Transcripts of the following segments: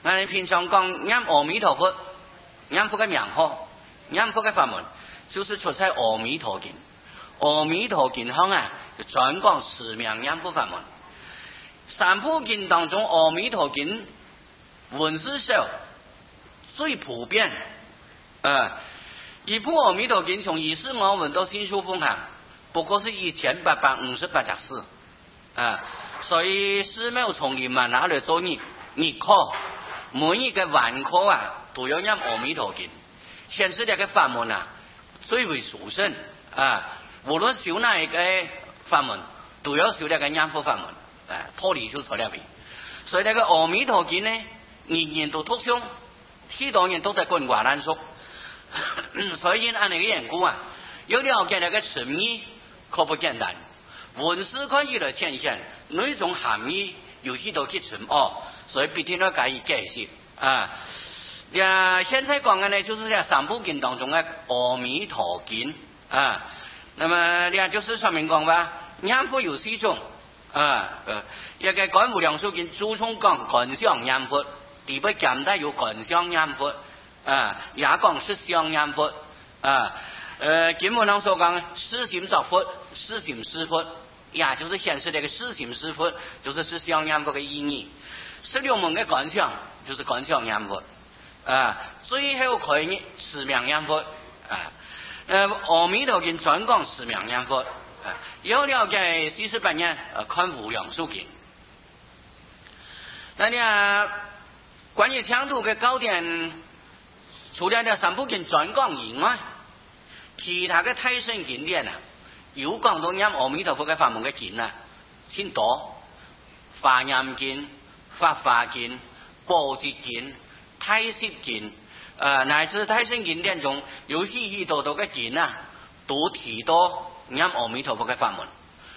那你平常讲念阿弥陀佛，念佛嘅名号，念佛嘅法门，就是出在阿弥陀经。阿弥陀经上啊，就专讲持名念佛法门。三部经当中，阿弥陀经文字上最普遍。一部阿弥陀经从一世我闻到新书风行，不过是1858则字。所以寺庙丛林嘛，拿来做日课，每一个晚课啊，都要念阿弥陀经。显示这个法门啊，最为殊胜无论修哪一个法门，都要修这个念佛法门脱离就错了呗。所以这个阿弥陀经呢，人人都读诵，许多人都在滚瓜烂熟。所以按那个缘故啊，要了解那个深意可不简单。文字可以来浅显，内容含义有许多去深所以必定要加以解释现在讲的呢，就是在三部经当中的阿弥陀经那么就是上面讲吧，念佛有4种一个观无量寿经注重讲观想念佛，第八简单有观想念佛也讲实相念佛经文上所讲实行作佛，实行施佛，也就是显示这个实行施佛就是实相念佛的意义。16门的观想就是观想念佛最后可以持名念佛阿弥陀经专讲持名念佛要了解48年看无量寿经。那关于强度的高点，除了这三部经专讲以外，其他的太上经典有讲到念阿弥陀佛的法门的经很多，华严经、法华经、般寂经、太虚经乃至太上经典中有许多的经都提到念阿弥陀佛的法门。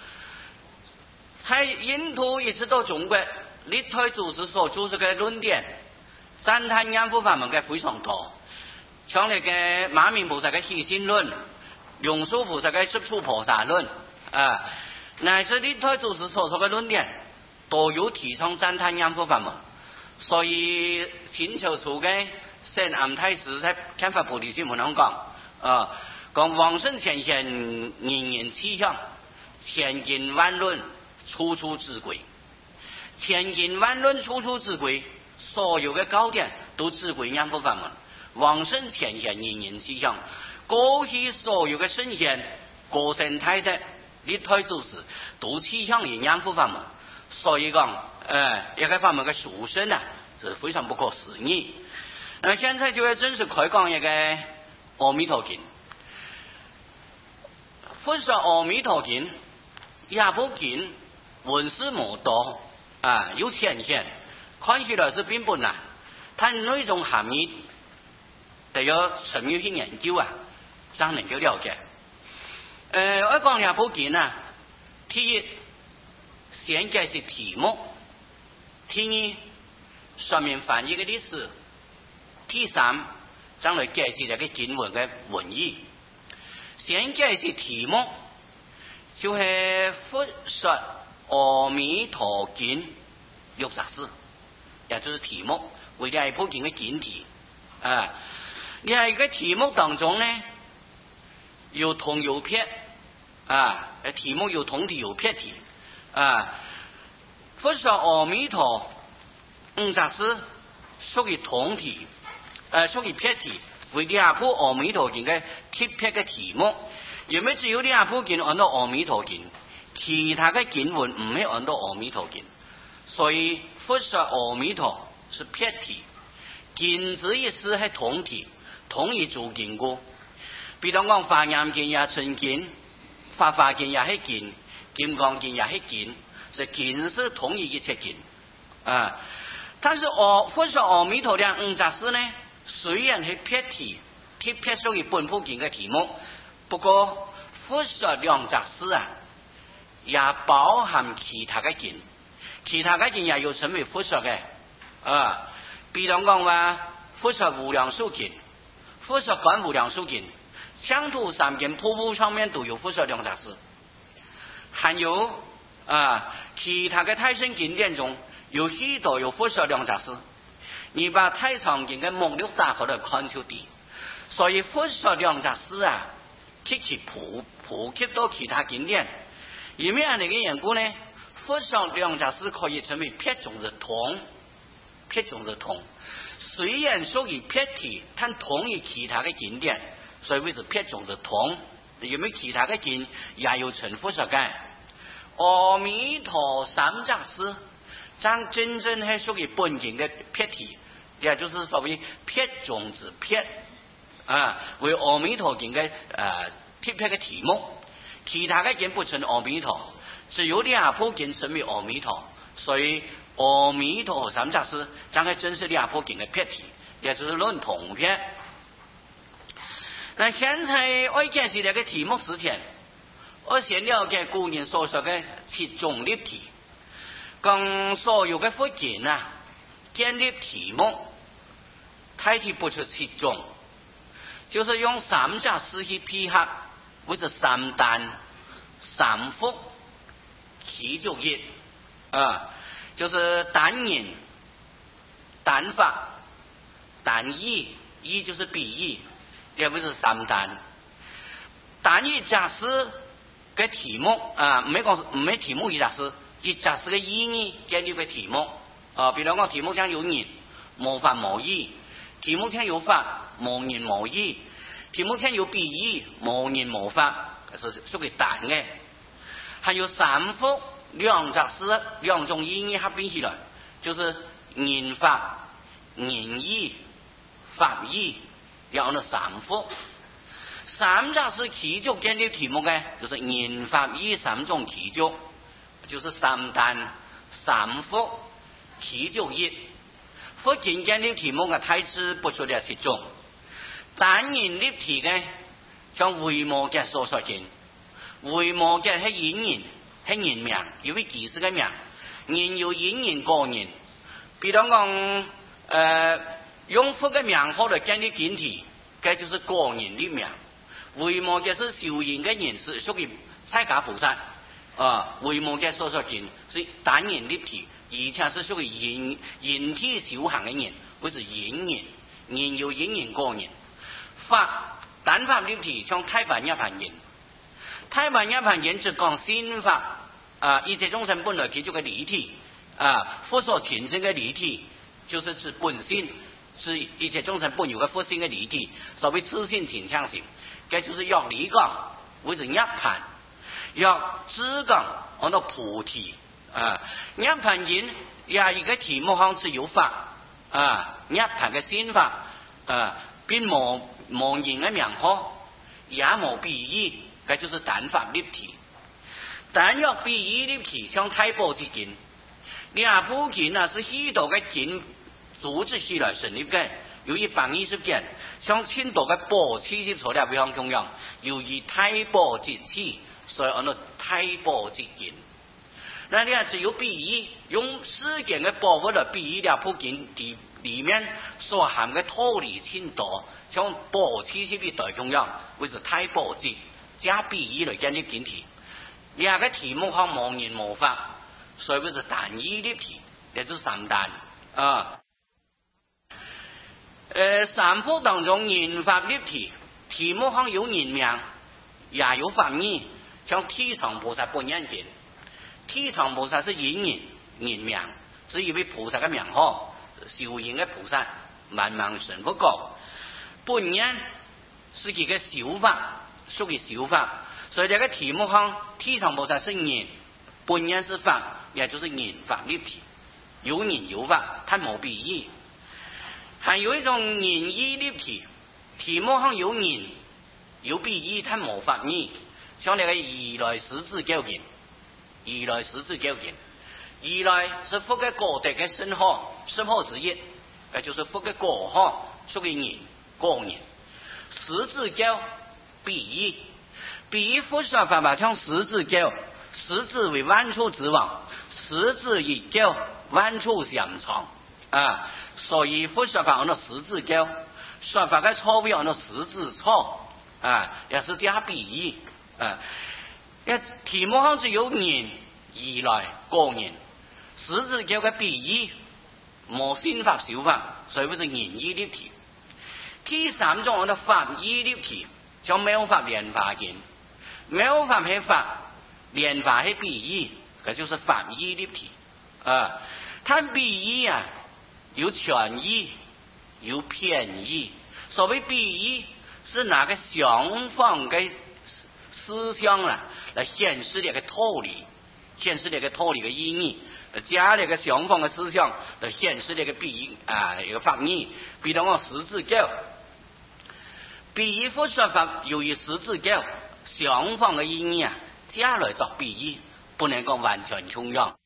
在印度一直到中国，历代祖师所著这个论点赞叹念佛法门的非常多，像那个马明菩萨的起信论、龙树菩萨的十处菩萨论乃至历代祖师所说的论点都有提倡赞叹念佛法门。所以清朝初的圣安太师在看法菩提心文上讲往生前贤人人气象，千经万论处处之归，千经万论处处之归，所有的高点都只归念佛法门。往生前贤人人气象，过去所有的圣贤高僧太德历代祖师都气象于念佛法门。所以讲一个法门的殊胜是非常不可思议。现在就要正式开讲一个阿弥陀经。佛说阿弥陀经也不经文字无多有浅显，看起来是并不难，它内容含义得要深入去研究才能够了解。我讲也不经第一先解释题目，第二说明翻译的历史，第三将来解释这个经文的文意。先解释题目，就是佛说阿弥陀经60字，也就是题目，为了一部经的经题另一个题目当中呢，有通有撇题目有通题有撇题佛说阿弥陀50字属于通题属于撇题，为2部阿弥陀经的特别的题目，因为只有2部经按照阿弥陀经，其他的经文唔係按照阿弥陀經，所以佛說阿彌陀是撇題，經字意思係同題，同一組經過。比如講華嚴經也純經，法華經也係經，金剛經也係經，是經是同一切經但是佛說阿彌陀的50字呢，雖然係撇題，特別屬於本部經嘅題目，不過佛說20字也包含其他嘅經，其他嘅經也有稱為佛說嘅比如講話佛說無量壽經，佛說觀無量壽經，相土三經瀑布上面都有佛說20字，還有其他嘅太上經典中有許多有佛說20字， 你把太常见的目录打开来看就对。所以佛说两则诗啊，提起普及到其他经典，因为那个缘故呢，佛说两则诗可以成为撇中的通，撇中的通。虽然属于撇题，但同于其他的经典，所以为是撇中的通。有没有其他的经也有成佛说的？阿弥陀三则诗，咱真正是属于本经的撇题，也就是所谓撇中之撇啊，为阿弥陀经的特别的题目。其他的经不成阿弥陀，只有两部经成为阿弥陀，所以阿弥陀三则诗，咱还真是两部经的撇题，也就是论同篇。那现在我解释这个题目之前，我先了解古人所说的七种立题。讲所有的佛经啊，建立题目，开题不出七种，就是用三则诗去配合，或者三单、三复、其就一啊，就是单言、单法、单义，义就是比喻。也不是三单，单一则诗个题目啊，没题目一则诗，一则诗个意义建立个题目啊。比如讲题目上有人，无法无义；题目上有法，无人无义；题目上有比喻，无人无法，是属于单的。还有三复两则诗，两种意义合并起来，就是人法、人义、法义。要那三复，三则是其中建立题目的，就是人法义三种题目，就是三单、三复、其中一。佛经建立题目的太子不出了七种，单人立题的，像维摩诘所说经，维摩诘是因人，是人名，因为几十个名，人有因人个人，比如讲用佛的名号来建立经题，这就是个人的名。维摩诘是修行的人，是属于释迦菩萨啊。维摩诘所说经是单人立题，而且是属于人体修行的人，或是因人，人有因人个人。法单法立题，像太白涅盘经，太白涅盘经是讲心法啊，一切众生本来其中的离体啊，佛所前生的离体，就是指本性。是一切众生本有的佛性的离体，所谓自性倾向性，这就是要离讲为是涅盘，要知讲按照菩提啊。涅盘经也一个题目上是有法啊，涅盘的心法啊，并无人的名号，也无比喻，这就是单法立体。单要比喻立体，像太保之经，两部经啊是许多的经。组织起来成立的，由于120件，像青岛的宝器的材料非常重要，由于太保之器，所以按照太保之经。那你看只有比喻，用世间的宝物来比喻了部经里面所含的道理清多，像宝器是比最重要，为是太保之，加比喻来建立经题。两个题目上无人无法，所以为是单一的题，也就是三单啊。三复当中人法立题，题目上有人名，也有法义，像地藏菩萨本愿经，地藏菩萨是因人名，是一位菩萨的名号，修行的菩萨，万成佛果。本愿是一个修法，属于修法，所以这个题目上地藏菩萨是人，本愿是法，也就是人法立题，有人有法，它无比喻。还有一种人义立题，题目上有人有比喻，它无法义，像那个如来十字教经，如来十字教经，如来是佛的果德的身号之一，就是佛的果号，属于人个人。十字教比喻佛说法吧，像十字教，十字为万处之王，十字一教万处相长啊。所以佛说法按照十字教，说法的错位按照十字错啊，也是加比喻啊。题目上是有人而来个人，十字教的比喻无冇心法手法，所以不是言义立体。第三种我的法义立体，叫妙法莲华经。妙法是法，莲华是比喻，这就是法义立体。它比喻啊，有全义，有偏义。所谓比喻，是拿个相反的思想啦，来显示这个道理，显示这个道理的意义。加那个相反的思想，来显示这个比喻一个法义。比如我十字架，比喻佛说法由于十字架相反的意义啊，加来做比喻，不能够完全重样。